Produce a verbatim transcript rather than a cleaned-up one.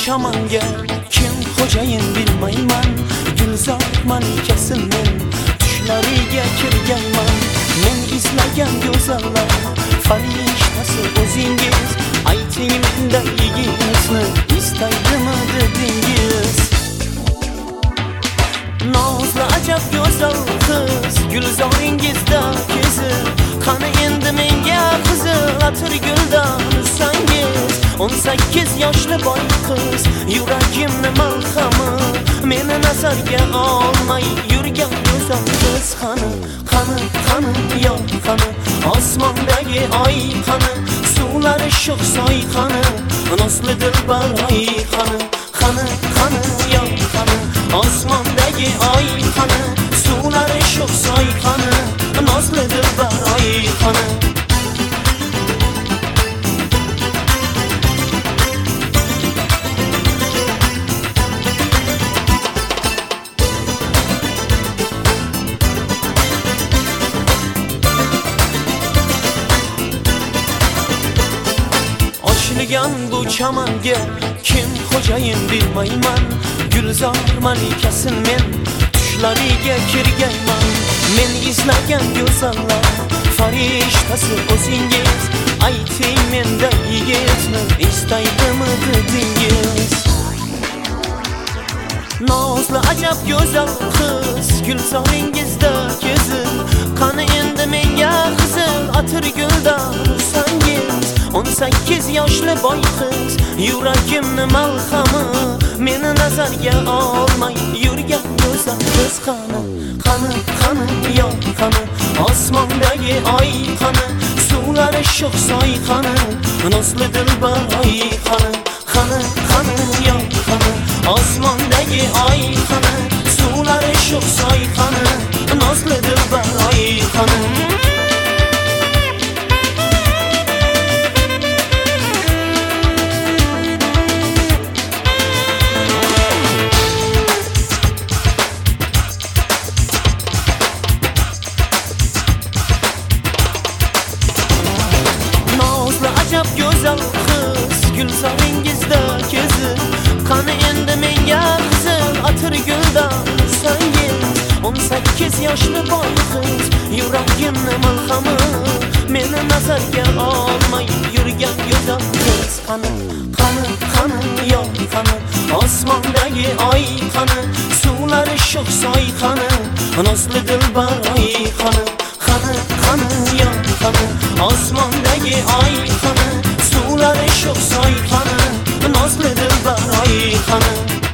chamanga kim xo'jayin bilmayman. Gulzor malikasin men, tushlariga kirganman. Men izlagan go'zallar farishtasi o'zingiz. Ayting menda yigitni istaydimi dedingiz. Nozli ajab go'zal qiz gulzoringizda kezib, qani endi menga qizil atir guldan ursangiz. o'n sakkiz yoshli boy qiz yuragimni malhami, meni nazarga olmay yurgan go'zal qiz qani, qani, qani, yo qani, osmondagi oy qani, suvlari sho'x soy qani, nozli dilbar oy qani, qani, qani, yo qani, osmondagi oy qani, suvlari sho'x soy qani, nozli dilbar oy qani. Ochilgan bu chamanga kim xo'jayin bilmayman. Gulzor malikasin men, tushlariga kirganman. Men izlagan go'zallar farishtasi o'zingiz. Ayting menda yigitni istaydimi dedingiz. Nozli ajab go'zal qiz gulzoringizda kezib, qani endi menga qizil atir guldan ursangiz. o'n sakkiz yoshli boy qiz yuragimni malhami, meni nazarga olmay yurgan go'zal qiz qani, qani, qani, yo qani, osmondagi oy qani, suvlari sho'x soy qani, nozli dilbar oy qani, qani, qani, yo qani, osmondagi oy qani, suvlari sho'x soy qani, nozli dilbar oy qani. Ajab go'zal qiz gulzoringizda kezib, qani endi menga qizil atir guldan ursangiz. o'n sakkiz yoshli boy qiz yuragimni malhami, meni nazarga olmay yurgan go'zal qiz qani, qani, qani, yo qani, osmondagi oy qani, suvlari sho'x soy qani, nozli dilbar oy qani, qani, qani, yo qani, osmondagi oy qani, suvlari sho'x soy qani, nozli dilbar oy qani.